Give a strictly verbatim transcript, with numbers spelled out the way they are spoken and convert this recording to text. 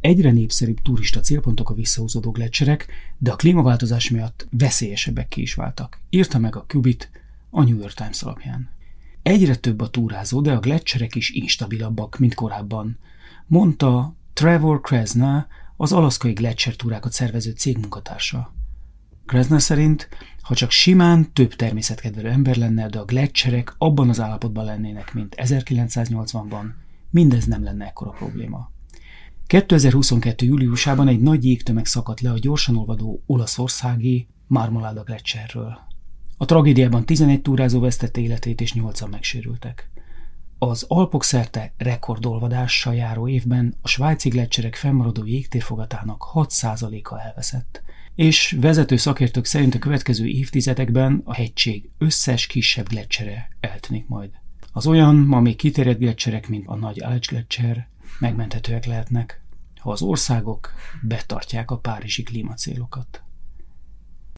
egyre népszerűbb turista célpontok a visszahúzódó gleccserek, de a klímaváltozás miatt veszélyesebbekké is váltak, írta meg a Cubit a New York Times alapján. Egyre több a túrázó, de a gleccserek is instabilabbak, mint korábban, mondta Trevor Krasna, az alaszkai gleccsertúrákat szervező cég munkatársa. Krasna szerint, ha csak simán több természetkedvelő ember lenne, de a gleccserek abban az állapotban lennének, mint ezerkilencszáznyolcvanban, mindez nem lenne ekkora probléma. kétezer-huszonkettő. júliusában egy nagy jégtömeg szakadt le a gyorsan olvadó olaszországi Marmolada gleccserről. A tragédiában tizenegy túrázó vesztette életét és nyolcan megsérültek. Az Alpok szerte rekordolvadással járó évben a svájci gleccserek fennmaradó jégtérfogatának hat százaléka elveszett, és vezető szakértők szerint a következő évtizedekben a hegység összes kisebb gletcsere eltűnik majd. Az olyan, ma még kiterjedt gleccserek, mint a Nagy Aletsch-gleccser megmenthetőek lehetnek, ha az országok betartják a párizsi klímacélokat.